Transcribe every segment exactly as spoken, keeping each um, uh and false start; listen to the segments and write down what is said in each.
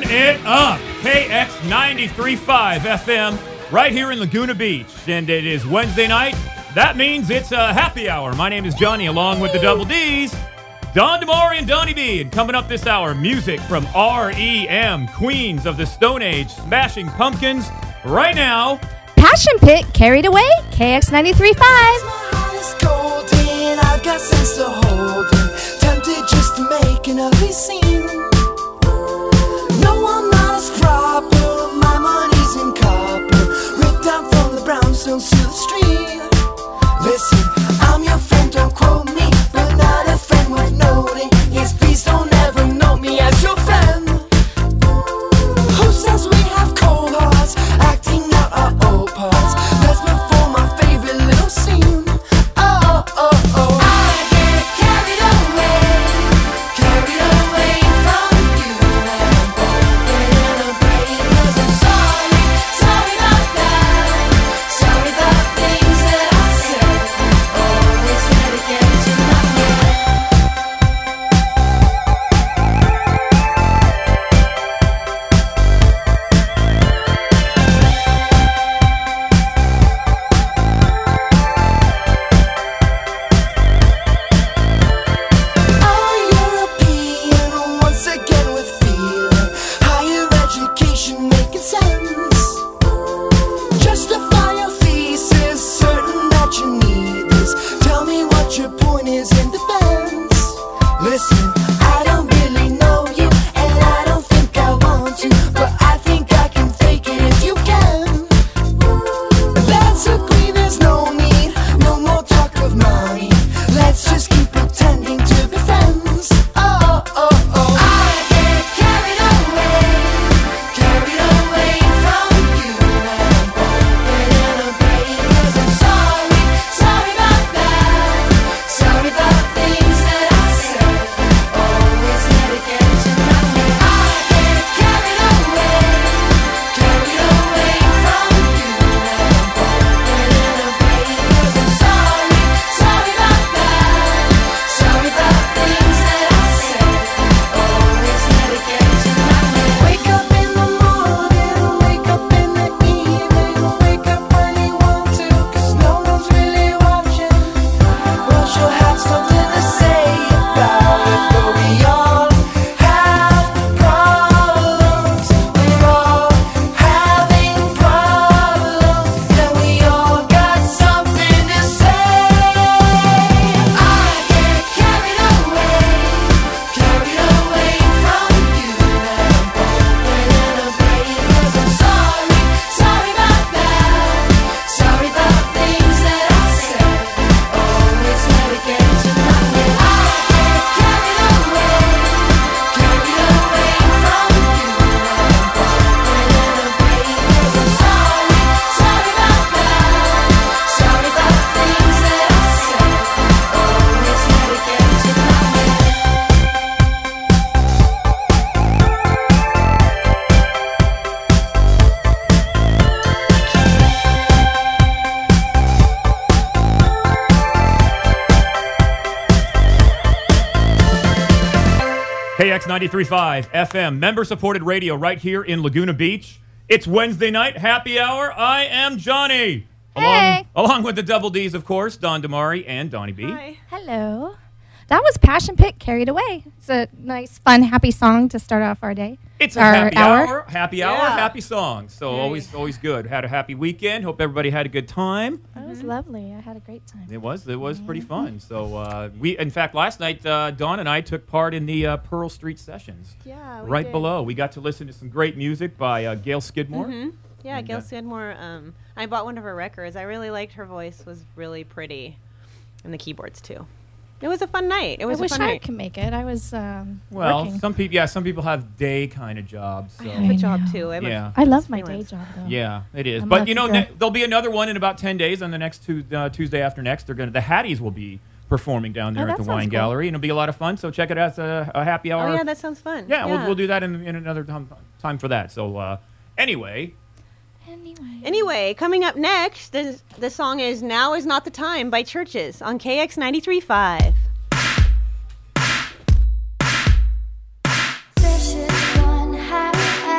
it up. K X ninety-three point five F M right here in Laguna Beach. And it is Wednesday night. That means it's a happy hour. My name is Johnny, along with the Double D's, Don Damari and Donnie B. And coming up this hour, music from R E M, Queens of the Stone Age, Smashing Pumpkins. Right now, Passion Pit, Carried Away, K X ninety-three point five. My heart is golden, I've got sense to hold it. Tempted just to make an ugly scene. No, I'm not as proper, my money's in copper. Ripped down from the brownstones to the street. Listen, I'm your friend, don't quote me, but not a friend worth noting. Yes, please don't ever know me as your friend. Who says we have cold hearts, acting out our old parts? Let's perform my favorite little scene. Oh, oh, oh. I get carried away, carried away from you. And I'm open and I'm brave, 'cause I'm sorry, sorry about that. Sorry about things that I said. Always had to get to my head. I'm European, once again with feeling. Higher education making sense. Justify your thesis, certain that you need this. Tell me what your point is in defense. Listen, I don't really know you, and I don't think I want to, but I think I can fake it if you can. Let's agree there's no need, no more talk of money. Let's just keep pretending to be friends. Oh, oh, oh. I get carried away, carried away from you. And I'm open and I'm brave, 'cause I'm sorry, sorry about that. Sorry about things that I said. Always had to get to my head. I get carried away, carried away from you. And I'm open and I'm brave, 'cause I'm sorry, sorry about that. Sorry about things that I said. Always had to get to my head. Wake up in the morning, wake up in the evening, wake up when you want to, 'cause no one's really watching. Well, she'll have something to say about it, but we all have problems. We're all having problems, and we all got something to say. I get carried away, carried away from you. And I'm open and I'm brave, 'cause I'm sorry, sorry about that. Sorry about things that I said. Always had to get to my head. I get carried away, carried away from you. And I'm open and I'm brave, 'cause I'm sorry, sorry about that. Sorry about things that I said. Always had to get to my head. K X ninety-three point five F M, member-supported radio right here in Laguna Beach. It's Wednesday night, happy hour. I am Johnny. Hey. Along, along with the Double D's, of course, Don Damari and Donnie B. Hi. Hello. That was Passion Pit, Carried Away. It's a nice, fun, happy song to start off our day. It's a Our happy hour. hour. happy hour, Yeah. happy song. So Nice. always, always good. Had a happy weekend. Hope everybody had a good time. That was lovely. I had a great time. It was, it was pretty fun. So uh, we, in fact, last night uh, Dawn and I took part in the uh, Pearl Street Sessions. Yeah, we right did. below. We got to listen to some great music by uh, Gail Skidmore. Mhm. Yeah, And, Gail uh, Skidmore. Um, I bought one of her records. I really liked her voice. Was really pretty, and the keyboards too. It was a fun night. It I was a wish fun I night. could make it. I was um, Well, working. some people, yeah, some people have day kind of jobs. So. I have a I job know. too. I'm a Yeah. I love my day freelance. job, though. Yeah, it is. I'm But lucky you know, girl. ne- there'll be another one in about ten days. On the next tu- uh, Tuesday after next, they're gonna the Hatties will be performing down there Oh, at that the Wine sounds cool. Gallery, and it'll be a lot of fun. So check it out. It's a, a happy hour. Oh yeah, that sounds fun. Yeah, We'll, we'll do that in, in another time, time for that. So uh, anyway, Anyway. Anyway, coming up next, the, the song is Now Is Not the Time by Churches on K X ninety-three point five. This is one happy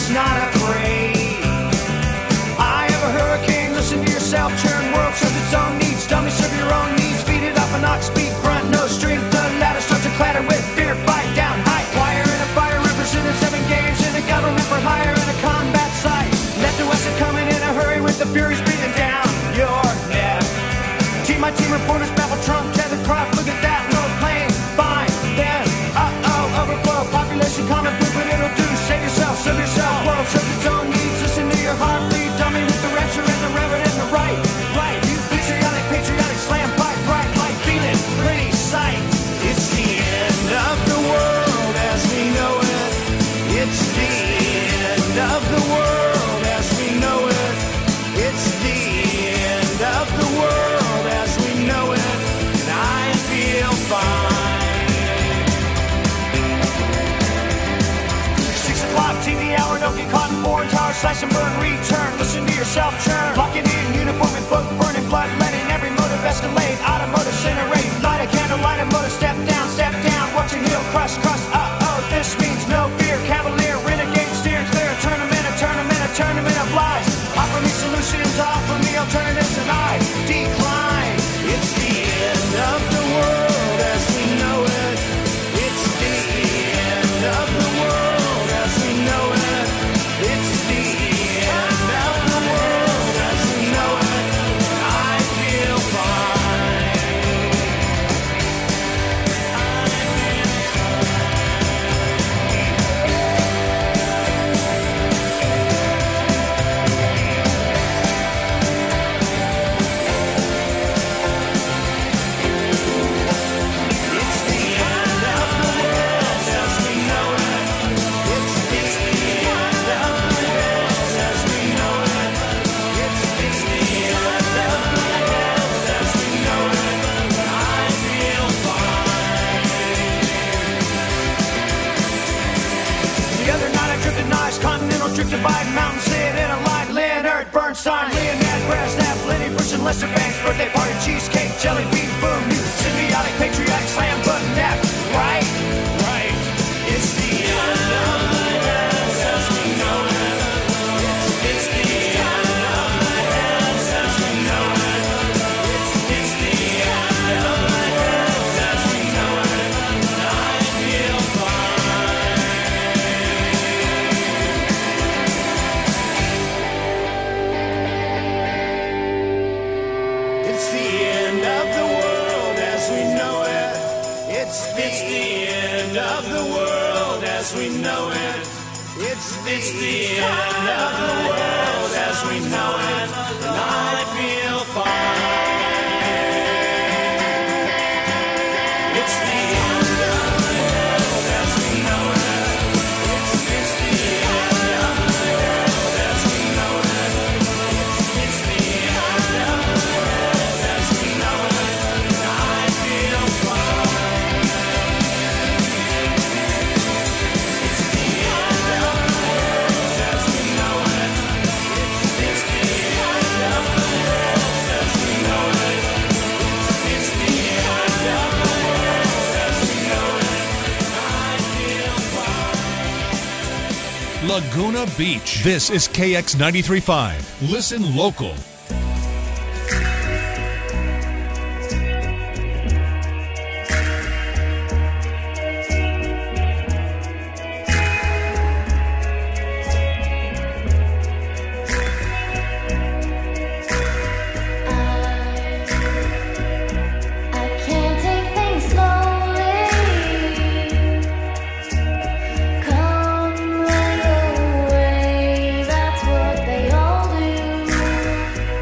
just not afraid. I have a hurricane, listen to yourself churn. World serves its own needs, dummy serve your own needs. Feed it up an ox, speed, grunt, no strength. The ladder starts to clatter with fear, fight down, high wire in a fire, represented seven games in a government for hire in a combat site. Left and west are coming in a hurry with the furies breathing down your neck. Team my team reporters babble Trump, tethered crop, look at that low plane. Fine, then, uh-oh, overflow, population common poop, but it'll do. Save yourself, serve yourself, world serves its own needs. Listen to your heart, bleed, dummy with the rapture and the reverend and the right. Right, you patriotic, patriotic, slam pipe, bright light, feeling, pretty sight. It's the end of the world as we know it. It's the end of the world as we know it. It's the end of the world as we know it. And I feel fine. Six o'clock T V hour, don't get caught in foreign towers, slash and burn, return. Listen to yourself churn. Locking in, uniform and book, burning blood, letting every motive escalate. Automotive incinerate, light a candle, light a motor, step down, step down. Watch your heel crush, crush. Uh-oh, this means no fear. Cavalier, renegade, steer clear. A tournament, a tournament, a tournament of lies. Offer me solutions, offer me alternatives, and I decline. It's the end of the world as we know it. It's the end of the world as we know it. It's the end of the world as we know it. I feel fine. It's the end of the world as we know it. It's the end of the world as we know it. It's the end of the world as we know it. I feel fine. The other night I drifted nice, continental drifted by mountain, sit in a line. Leonard Bernstein, Leonard Brezhnev, Lenny Bruce and Lester Banks, birthday party, cheesecake, jelly bean, boom, you symbiotic, patriotic, slam button, nap, right, right. It's the end of the world as we know it. It's, it's the end of the world as we know it. It's, it's the end of the world as we know it. I feel fine. It's the end of the world as we know it. It's, it's the end of the world as we know it. It's, it's the end of the world as we know it. And I feel fine. It's the end of the world as we know it. It's, it's the end of the world as we know it. It's, it's the end of the world as we know it. And I feel fine. It's the end of the world as we know it. It's, it's the end of the world as we know it. It's, it's the end of the world as we know it. I feel fine. Laguna Beach. This is K X ninety-three point five. Listen local. I can't take things slowly. Come right away, that's what they all do.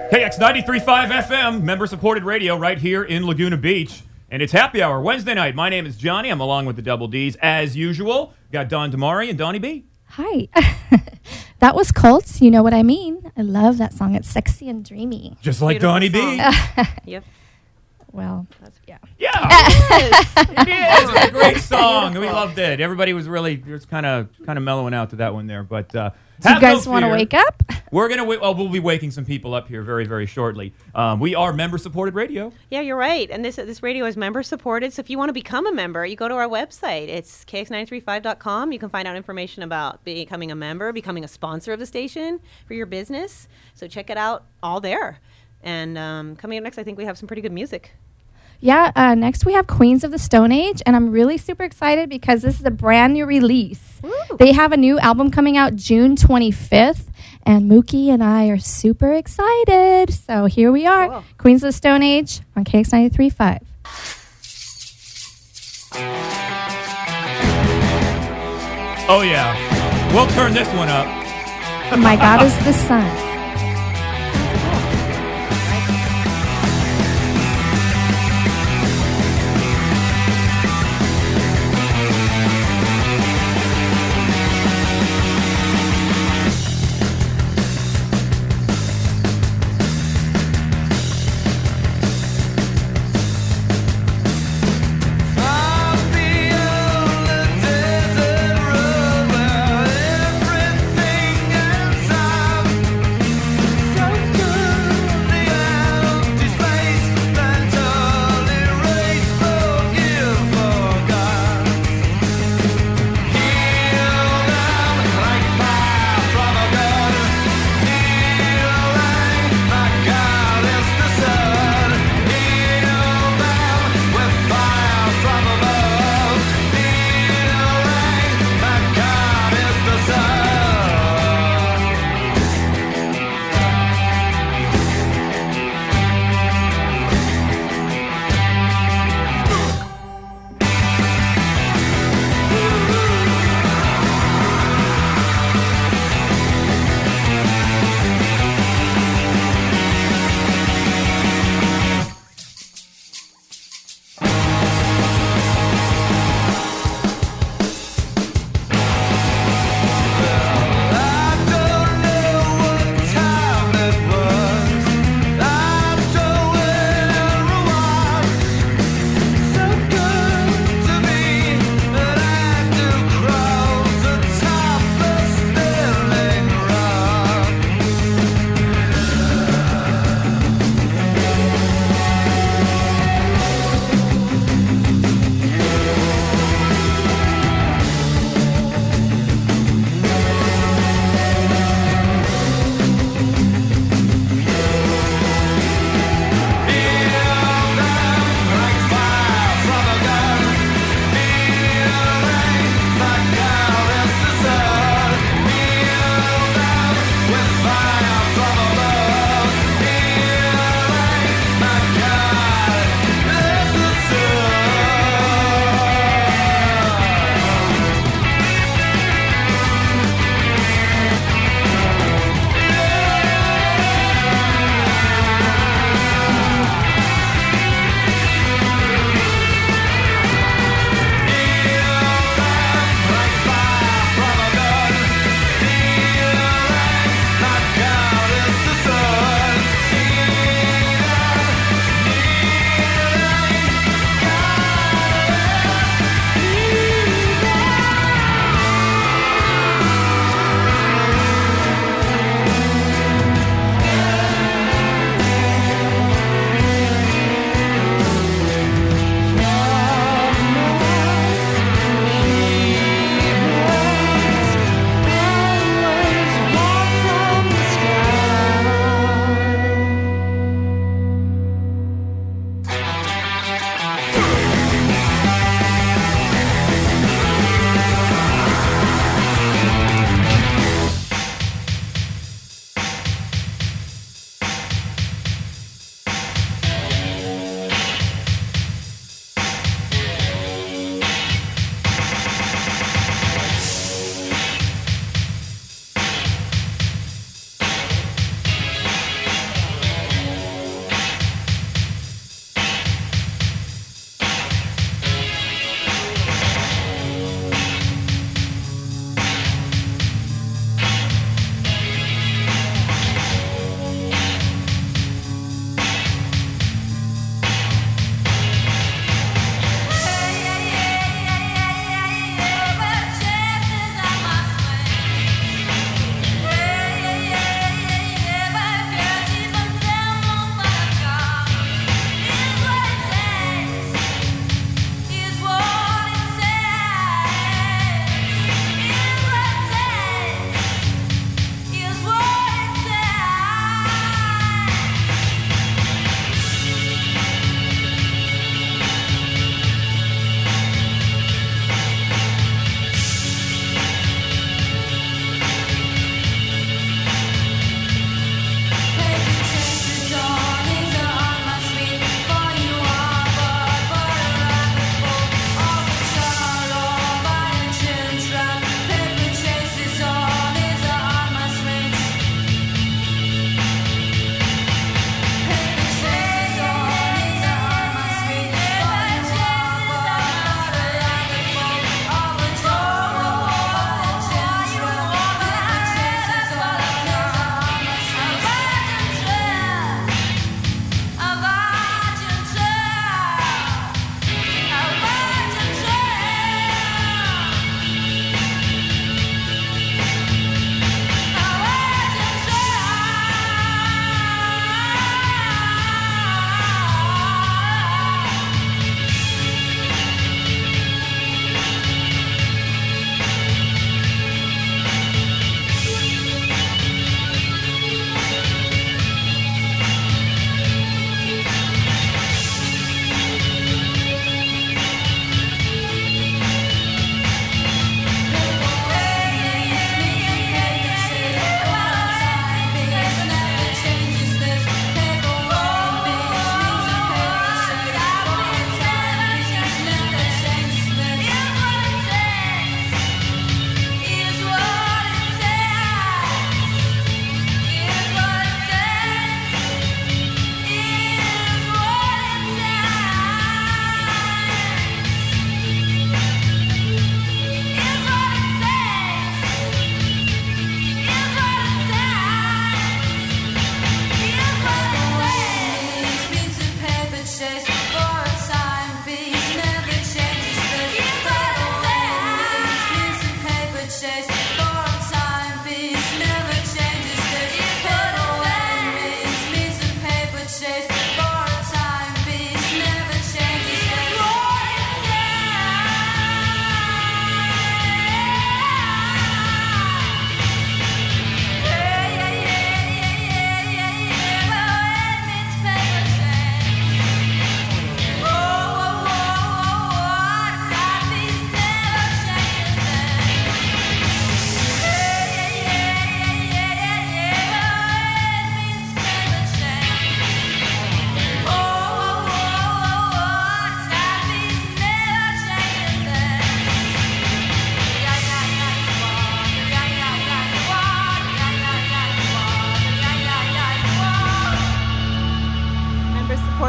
K X ninety-three point five F M, member-supported radio right here in Laguna Beach. And it's happy hour Wednesday night. My name is Johnny. I'm along with the Double D's as usual. Got Don Damari and Donnie B. Hi. That was Colts. You know what I mean. I love that song. It's sexy and dreamy. Just like Beautiful Donnie B. song. Yep. Well, yeah. Yeah, it is. It's a great song. We loved it. Everybody was really was kind of kind of mellowing out to that one there. But uh, Do you have no guys want to fear. wake up? We're gonna wait. Well, we'll be waking some people up here very, very shortly. Um, we are member-supported radio. Yeah, you're right. And this this radio is member supported. So if you want to become a member, you go to our website. It's K X nine three five dot com. You can find out information about becoming a member, becoming a sponsor of the station for your business. So check it out all there. And um, coming up next, I think we have some pretty good music. Yeah, uh, next we have Queens of the Stone Age, and I'm really super excited because this is a brand new release. Woo. They have a new album coming out June twenty-fifth, and Mookie and I are super excited. So here we are, Cool. Queens of the Stone Age on K X ninety-three point five. Oh yeah, we'll turn this one up. My God is the sun. Everything inside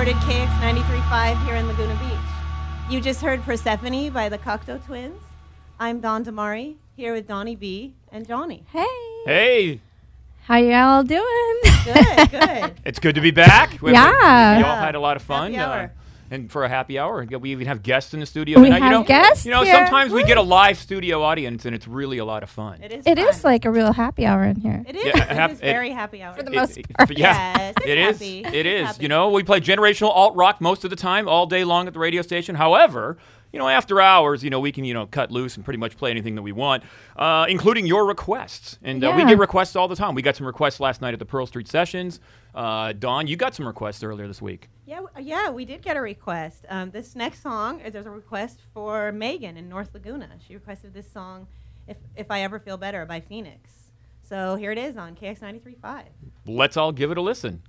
recorded K X ninety-three point five here in Laguna Beach. You just heard Persephone by the Cocteau Twins. I'm Don Damari, here with Donnie B and Johnny. Hey. Hey. How y'all doing? Good, good. It's good to be back. We, Yeah. We, we all had a lot of fun. Happy hour. And for a happy hour, we even have guests in the studio We tonight. have you know, guests You know, here. sometimes we get a live studio audience, and it's really a lot of fun. It is It fun. is like a real happy hour in here. It is. Yeah, it hap- is it- very happy hour. For the It- most it- part. yeah, Yes, it's it is. happy. It is. Happy. You know, we play generational alt rock most of the time, all day long at the radio station. However, you know, after hours, you know, we can, you know, cut loose and pretty much play anything that we want, uh, including your requests. And uh, we Yeah. get requests all the time. We got some requests last night at the Pearl Street Sessions. Uh, Dawn, you got some requests earlier this week. Yeah, w- yeah, we did get a request. Um, this next song, uh, there's a request for Megan in North Laguna. She requested this song, "If If I Ever Feel Better" by Phoenix. So here it is on K X ninety-three point five. Let's all give it a listen.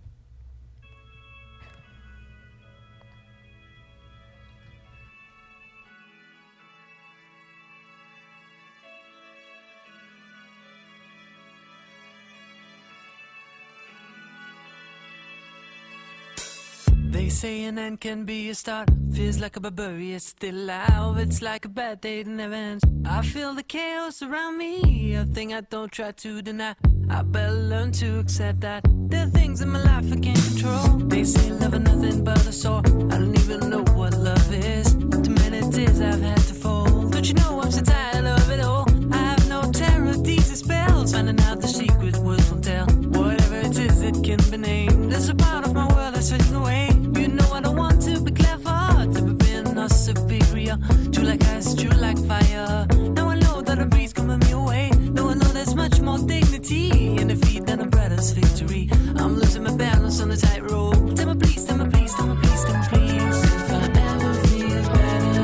They say an end can be a start. Feels like a barbarian still alive. It's like a bad day that never ends. I feel the chaos around me, a thing I don't try to deny. I better learn to accept that there are things in my life I can't control. They say love is nothing but a sore. I don't even know what love is. Too many tears I've had to fold. Don't you know I'm so tired of it all? I have no terror, these are spells. Finding out the secret words won't tell. Whatever it is, it can be named. There's a part of my world that's fading away. You know I don't want to be clever, to be being or superior. True like ice, true like fire. Now I know that a breeze coming me away. Now I know there's much more dignity in defeat than a brother's victory. I'm losing my balance on the tightrope. Tell me please, tell me please, tell me please, tell me please. If I ever feel better,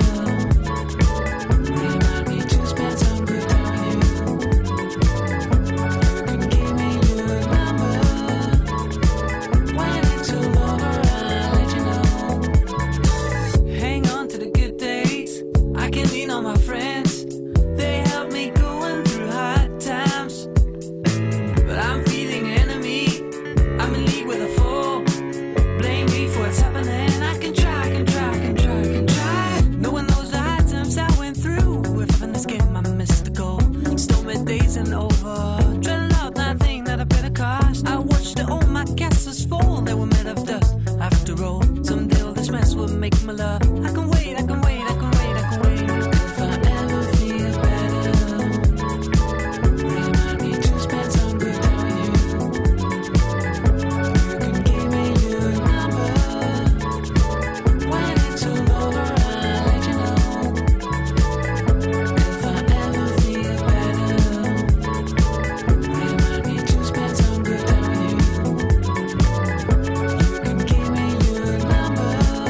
remind me to spend some good on you. You can give me your number. When it's all over, I'll let you know. Hang on to the good days. I can lean on my friends. They help me going through hard times. But I'm feeling enemy. I'm in league with a foe. Blame me for what's happening. I can try, I can try, I can try, I can try. No one knows the hard times I went through. If in this game I missed the goal. Stormy days and over. Dreading out that thing that I better cost. I watched all my castles fall. They were made of dust. After all, someday all this mess will make my love. I can wait, I can wait, I can wait, I can wait. If I ever feel better, remind me to spend some good on you. You can give me your number. When it's all over, I'll let you know. If I ever feel better, remind me to spend some good on you. You can give me your number.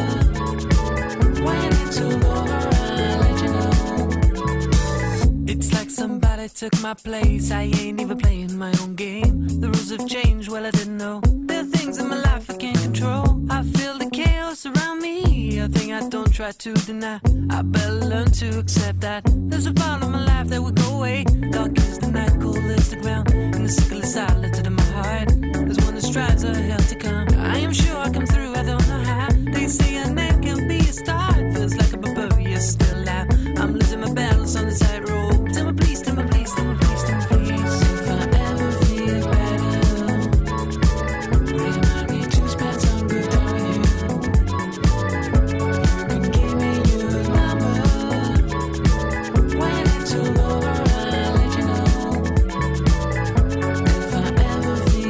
When it's all over, I'll let you know. It's like somebody took my place. I ain't even playing my own game. The rules have changed, well I didn't know. There are things in my life I can't control. I feel the chaos around me, a thing I don't try to deny. I better learn to accept that there's a part of my life that will go away. Dark is the night, cold is the ground, and the sickle is silent in my heart. There's one that strives a hell to come. I am sure I come through, I don't know how. They say a man can be a star. Feels like a barbarian still alive. I'm losing my balance on the tightrope. Tell me please, tell me please, tell me please, tell me please. If I ever feel better, remind me to spend some good on you. You can give me your number. When it's all over, I'll let you know. If I ever feel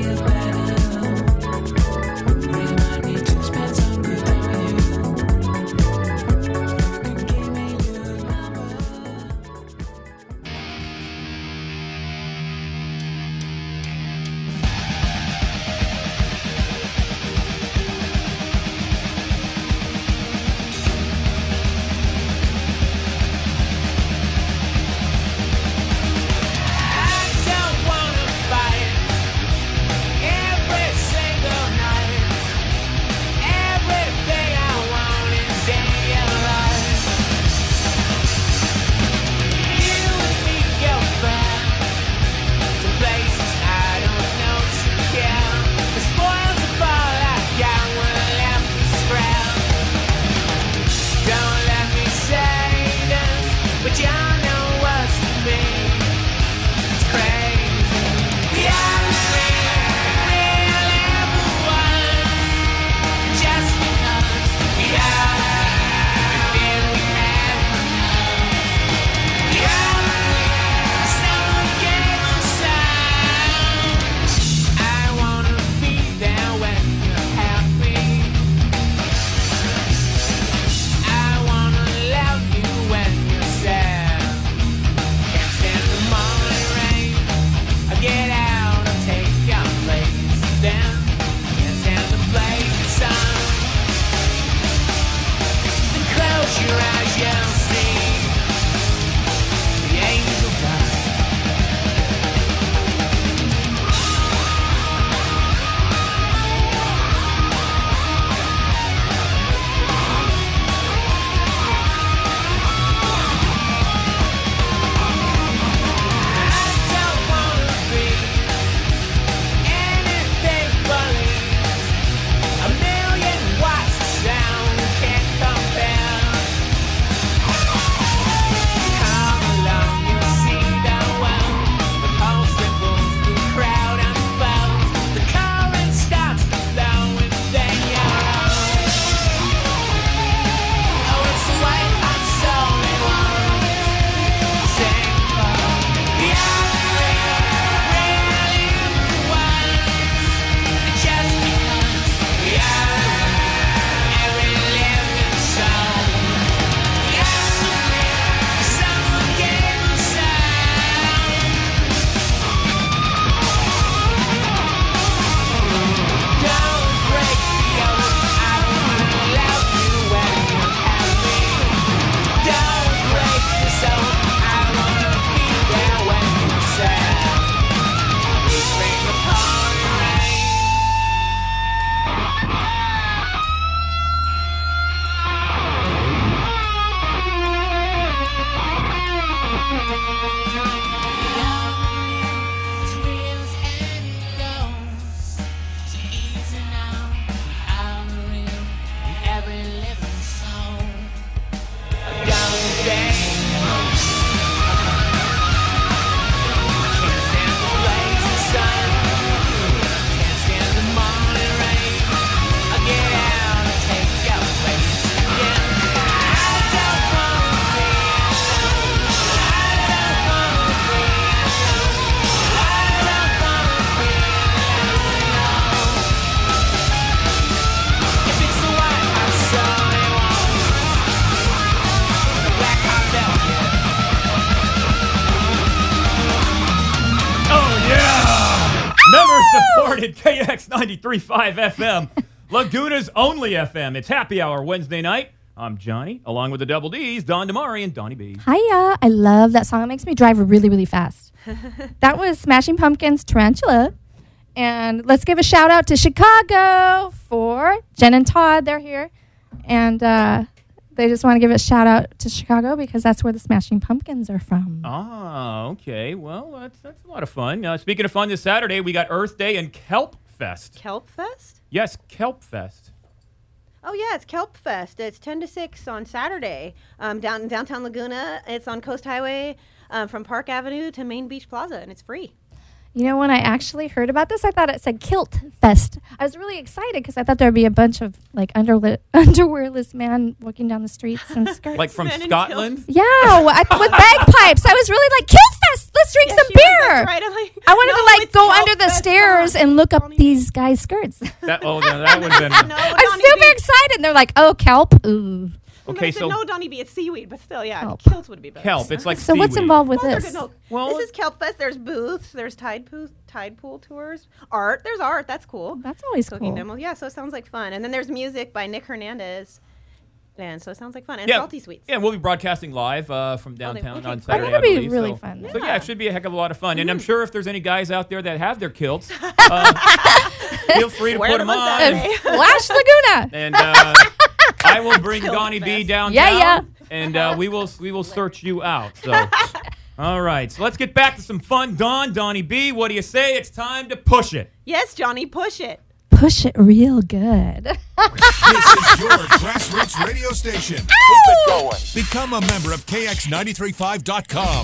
supported K X ninety-three point five F M, Laguna's only F M. It's Happy Hour Wednesday night. I'm Johnny, along with the Double D's, Don Damari and Donnie B. Hiya. I love that song. It makes me drive really, really fast. That was Smashing Pumpkins' Tarantula. And let's give a shout out to Chicago for Jen and Todd. They're here. And uh, they just want to give a shout out to Chicago because that's where the Smashing Pumpkins are from. Ah, okay. Well, that's, that's a lot of fun. Uh, speaking of fun, this Saturday, we got Earth Day and Kelp Fest. Kelp Fest? Yes, Kelp Fest. Oh, yeah, it's Kelp Fest. It's ten to six on Saturday um, down in downtown Laguna. It's on Coast Highway um, from Park Avenue to Main Beach Plaza, and it's free. You know, when I actually heard about this, I thought it said Kilt Fest. I was really excited because I thought there would be a bunch of, like, underlit, underwearless men walking down the streets in skirts. Like from Men in Scotland? Yeah, I, with bagpipes. I was really like, Kilt Fest, let's drink Yeah, some she was, beer. that's right. I'm like, I wanted no, to, like, it's go Kelp under the Fest, stairs Donnie. and look up Donnie. these guys' skirts. That, oh, no, that would have been... No, I'm Donnie super B. excited. And they're like, oh, kelp? Ooh. Okay, I said, so no, Donnie B, it's seaweed, but still, yeah, Kelp. Kilt would be better. kelp, it's like So what's seaweed. involved with Well, they're this? good. No, Well, this is Kelp Fest. There's booths. There's tide pool, tide pool tours. Art. There's art. That's cool. That's always Cooking cool. demo. Yeah, so it sounds like fun. And then there's music by Nick Hernandez. And so it sounds like fun. And Yeah, Salty Sweets. yeah, we'll be broadcasting live uh, from they- downtown okay, on cool. Saturday, That'll I be believe. really so, fun. So, yeah, it should be a heck of a lot of fun. And Mm-hmm. I'm sure if there's any guys out there that have their kilts, uh, feel free to Wear put them them on on. Saturday. Flash Laguna. And uh, I will bring Kilt Donnie B Fest. downtown. Yeah, yeah. And uh, we will we will search you out. So, all right. So let's get back to some fun. Don, Donnie B, what do you say? It's time to push it. Yes, Johnny, push it. Push it real good. This is your grassroots radio station. Keep it going. Become a member of K X nine three five dot com.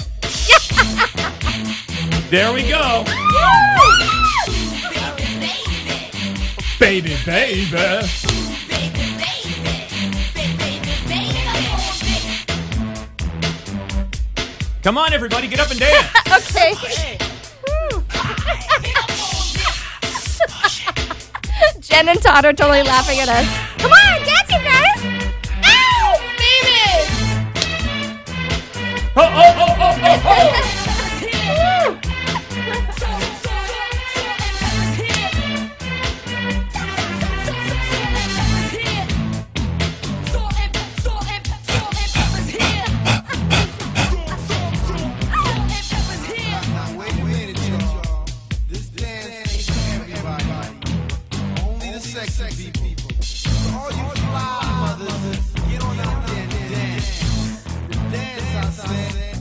There we go. Baby, baby. Come on, everybody, get up and dance. Okay. Jen and Todd are totally laughing at us. Come on, dance, you guys. Ow, baby. Oh, oh, oh, oh, oh, oh. Wait a minute, y'all. This dance ain't for everybody. Only the sexy people. So all you fly mothers, get on out there and dance. The dance, I said.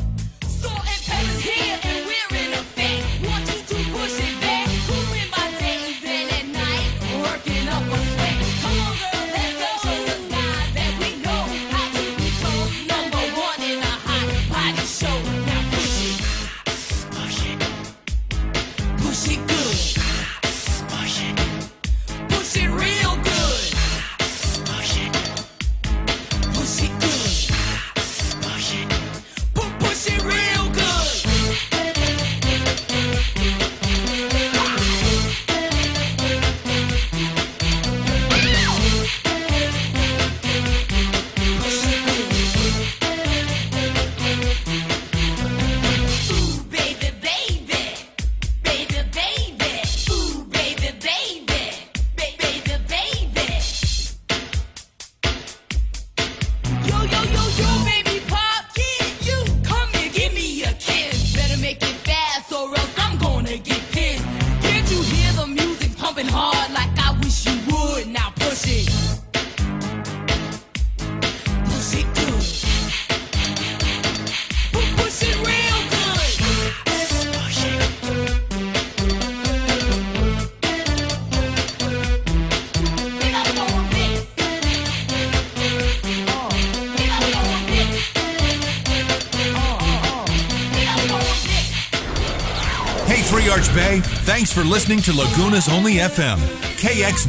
Three Arch Bay, thanks for listening to Laguna's only F M, K X.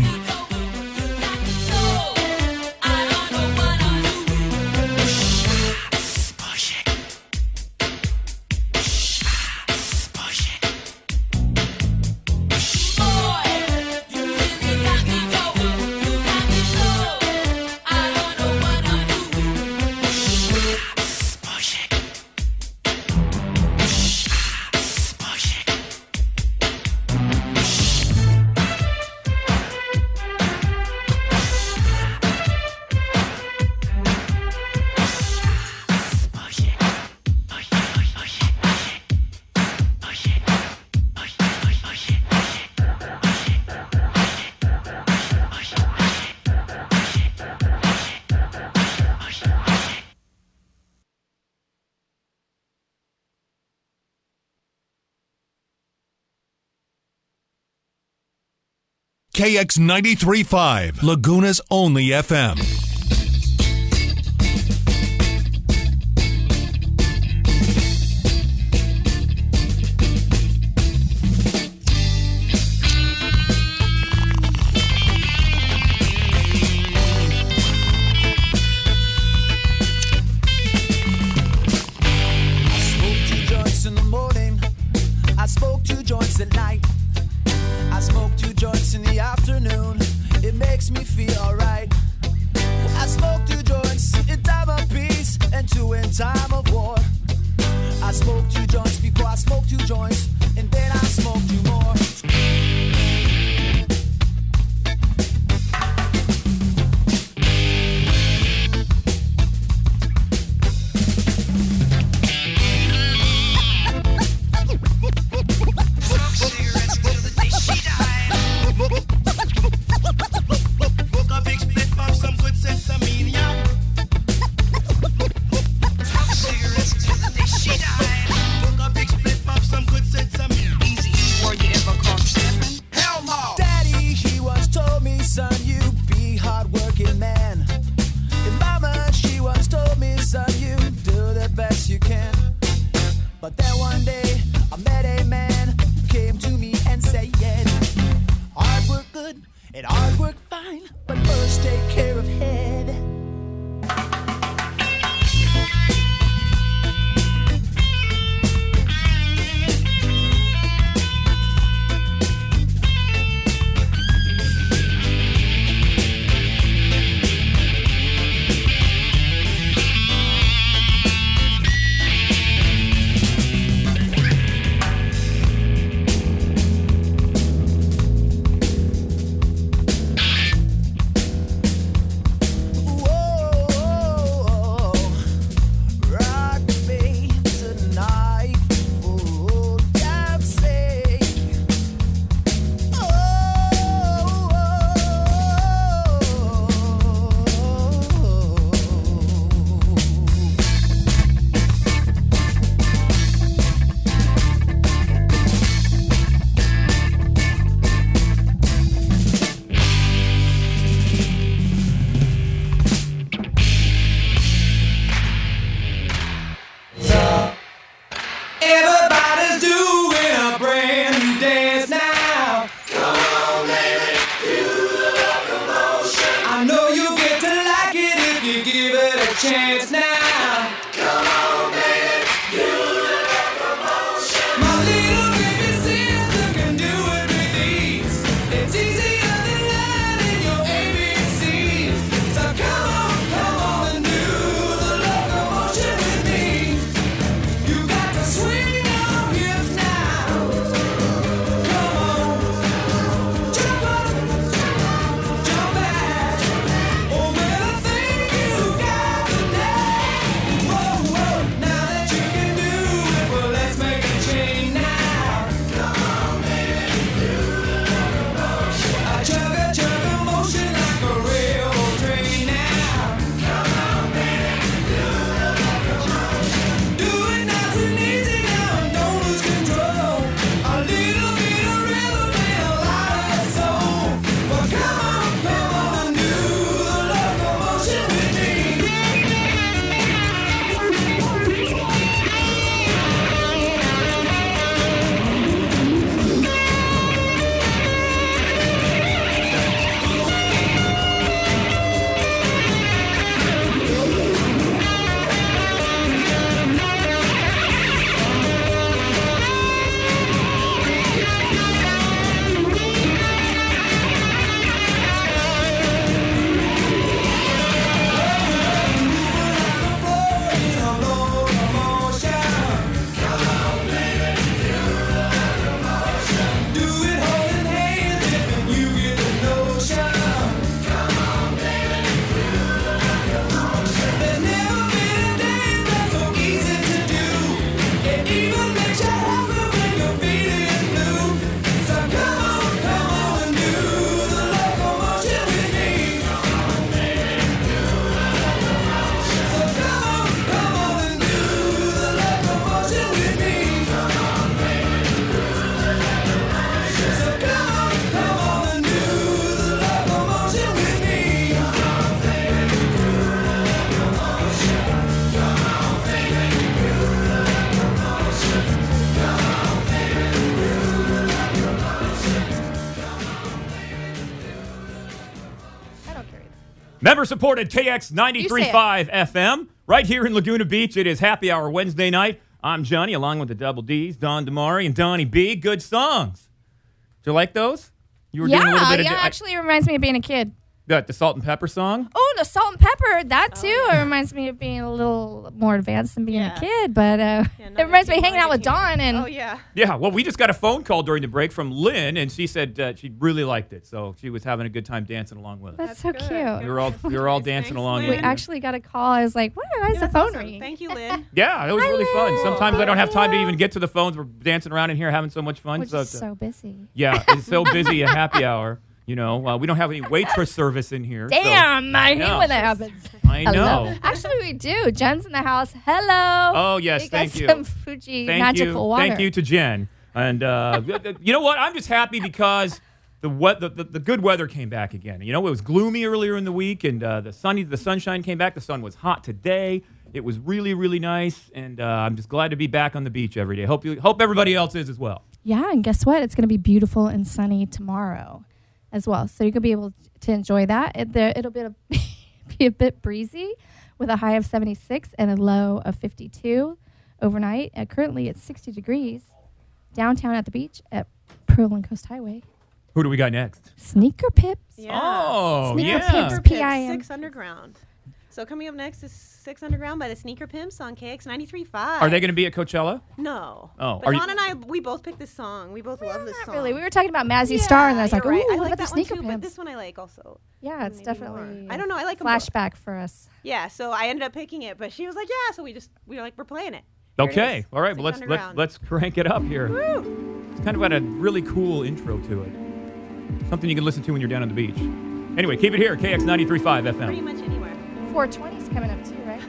K X ninety-three point five, Laguna's only F M. At night, I smoke two joints in the afternoon. It makes me feel alright. I smoke two joints in time of peace and two in time of war. I smoke two joints before I smoke two joints, and then I smoke two more. chance now. Come on, baby, do the locomotion. My little baby sister can do it with ease. It's easier than learning your A B Cs. So come on, come on and do the locomotion with me. You got to swing your hips now. Come on, jump up, jump back. Oh, well, I think you got the day. Member-supported K X ninety-three point five F M. Right here in Laguna Beach, it is Happy Hour Wednesday night. I'm Johnny, along with the Double D's, Don Damari and Donnie B. Good songs. Do you like those? You were yeah, doing a little bit yeah, of di- actually it reminds me of being a kid. the, the Salt and Pepper song? Oh, the Salt and Pepper, that too. Oh, yeah. It reminds me of being a little more advanced than being Yeah. a kid, but uh, Yeah, it reminds me of hanging out with teen. Dawn. And Oh, yeah. Yeah, well, we just got a phone call during the break from Lynn, and she said uh, she really liked it, so she was having a good time dancing along with us. that's, so good. cute. We were all we were all dancing Thanks, along. Lynn. We with you. actually got a call. I was like, why why is Yeah, the that's phone awesome. ringing? Thank you, Lynn. Yeah, it was really fun. Hello. Sometimes I don't have time to Hello. even get to the phones. We're dancing around in here having so much fun. We're So, just so busy. yeah, it's so busy at happy hour. You know, uh, we don't have any waitress service in here. so- Damn, I hate know. when that happens. I Hello. know. Actually, we do. Jen's in the house. Hello. Oh, yes, we thank got you. some Fuji Thank magical you. water. Thank you to Jen. And uh, you know what? I'm just happy because the, we- the, the the good weather came back again. You know, it was gloomy earlier in the week, and uh, the sunny the sunshine came back. The sun was hot today. It was really really nice, and uh, I'm just glad to be back on the beach every day. Hope you hope everybody else is as well. Yeah, and guess what? It's going to be beautiful and sunny tomorrow as well. So you're going to be able to enjoy that. It, there, it'll be a, be a bit breezy with a high of seventy-six and a low of fifty-two overnight. Uh, currently, it's sixty degrees downtown at the beach at Pearl and Coast Highway. Who do we got next? Sneaker Pips. Yeah. Oh, Sneaker yeah. Pips. Sneaker P I M. Pimps, Six Underground. So coming up next is Six Underground by the Sneaker Pimps on K X ninety-three point five. Are they going to be at Coachella? No. Oh, But are you- Don and I, we both picked this song. We both love this Not song. really. We were talking about Mazzy Yeah, Star, and I was like, you're ooh, right. I what like about the that one Sneaker too, but Pimps? this one I like also. Yeah, it's maybe definitely more. I don't know. I like 'em both. flashback for us. Yeah, so I ended up picking it, but she was like, "Yeah," so we just we were like, "We're playing it." Here it Okay. is. All right. Well, Six let's let's Underground. let's crank it up here. Woo! It's kind of got a really cool intro to it. Something you can listen to when you're down on the beach. Anyway, keep it here, K X ninety-three point five F Pretty M. much anywhere. four twenty's coming up too, right?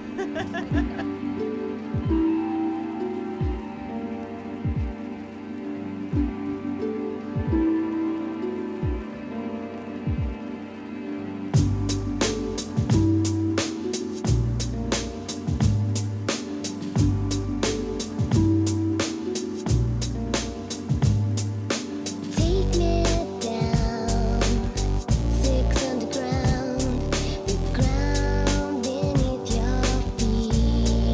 Take me down, six underground, the ground beneath your feet.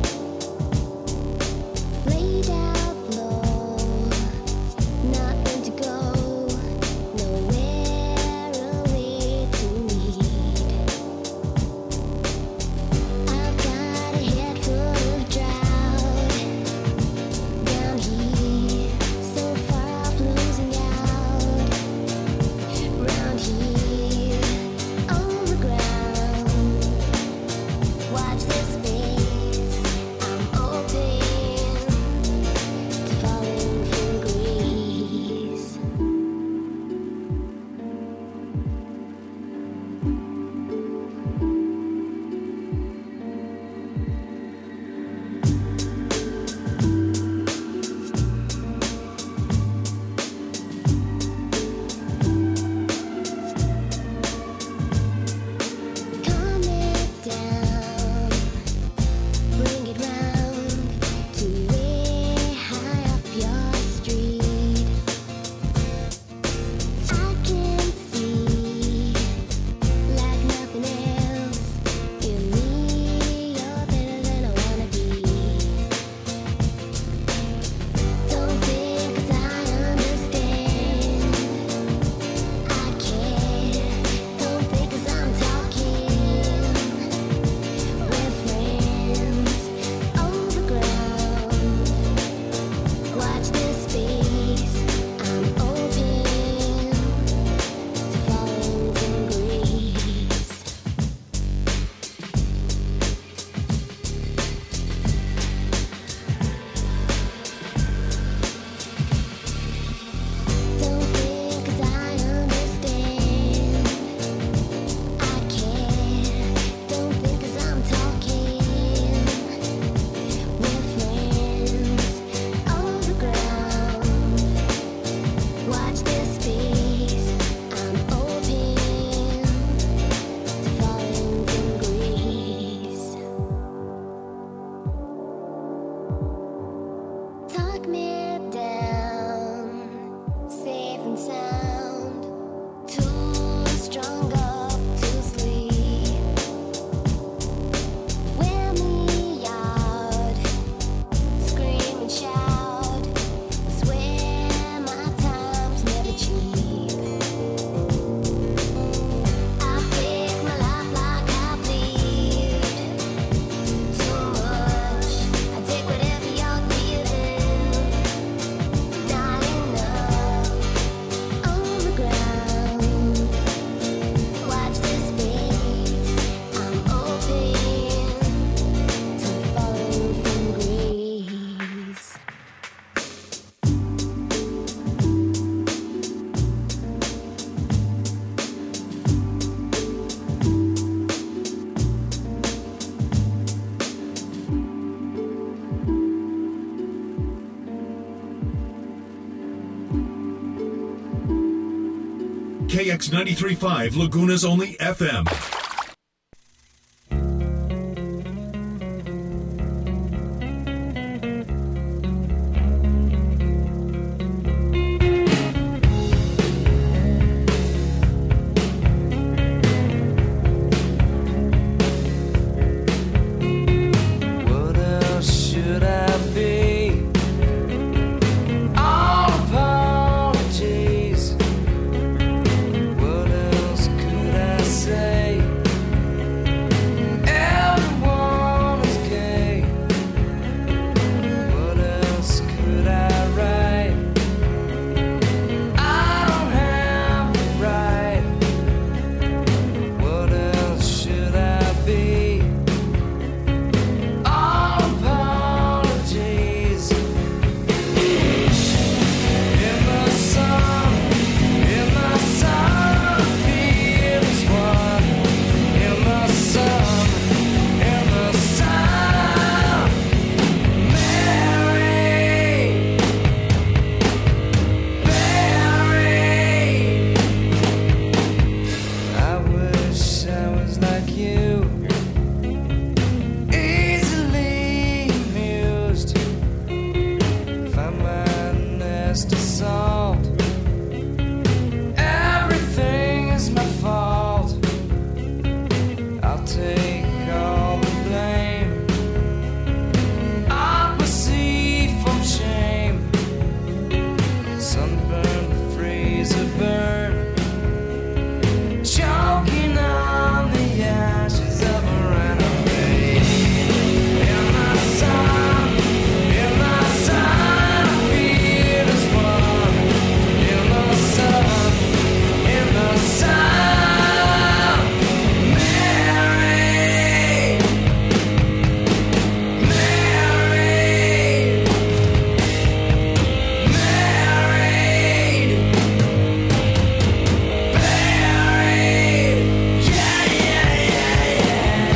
K X ninety-three point five, Laguna's only F M. What else should I be? All apologies. What else could I say? Everyone is gay. What else could I write? I don't have the right. What else should I be? All apologies. In the sun, in the sun, feel as one. In the sun, in the sun, Mary, Mary. I wish I was like you. Easily amused, find my nest of salt. Everything is my fault. I'll take all the blame. I'll receive from shame. Sunburn, freezer burn, choking on the ashes of a renegade. In the sun, in the sun, feel as one. In the sun, in the sun, Mary, Mary, married, buried, yeah, yeah, yeah, yeah.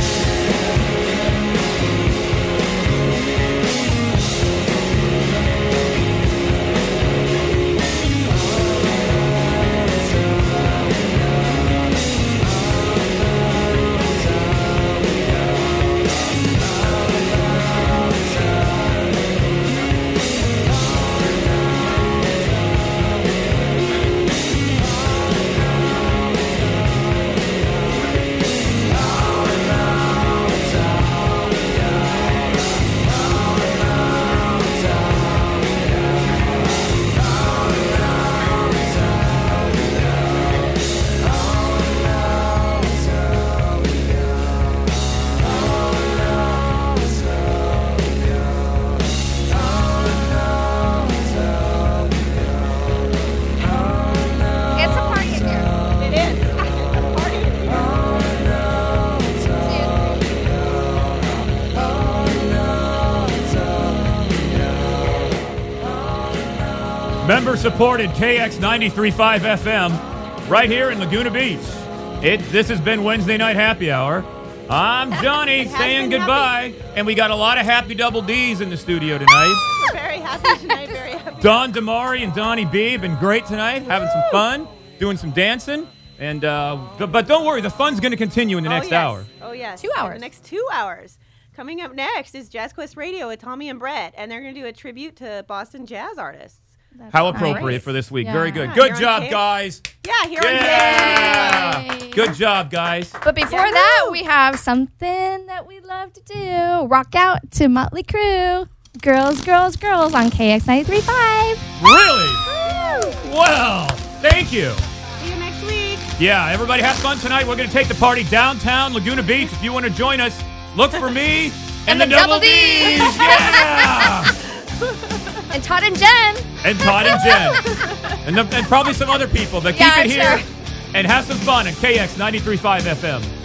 It's a party in here. It is. It's a party. Member supported K X ninety-three point five F M right here in Laguna Beach. It This has been Wednesday Night Happy Hour. I'm Johnny It has saying been goodbye. And we got a lot of happy double D's in the studio tonight. We're very happy tonight. Very happy. Don Damari and Donnie B have been great tonight, having some fun, doing some dancing. And uh, th- But don't worry, the fun's going to continue in the Oh, next yes. hour. Oh, yes. Two In hours. The next two hours. Coming up next is Jazz Quest Radio with Tommy and Brett, and they're going to do a tribute to Boston jazz artists. That's How nice. appropriate for this week. Yeah. Very good. Yeah, Good you're on job, K- guys. Yeah, here Yeah. Yay. Good job, guys. But before Yahoo! that, we have something that we love to do. Rock out to Motley Crue. Girls, girls, girls on K X ninety-three point five. Really? Well, thank you. See you next week. Yeah, everybody have fun tonight. We're going to take the party downtown Laguna Beach. If you want to join us, look for me and, And the, the Double Double D's. Ds. Yeah. And Todd and Jen. And Todd and Jen. and, the, and probably some other people. But keep Yeah, it here sure. and have some fun at K X ninety-three point five F M.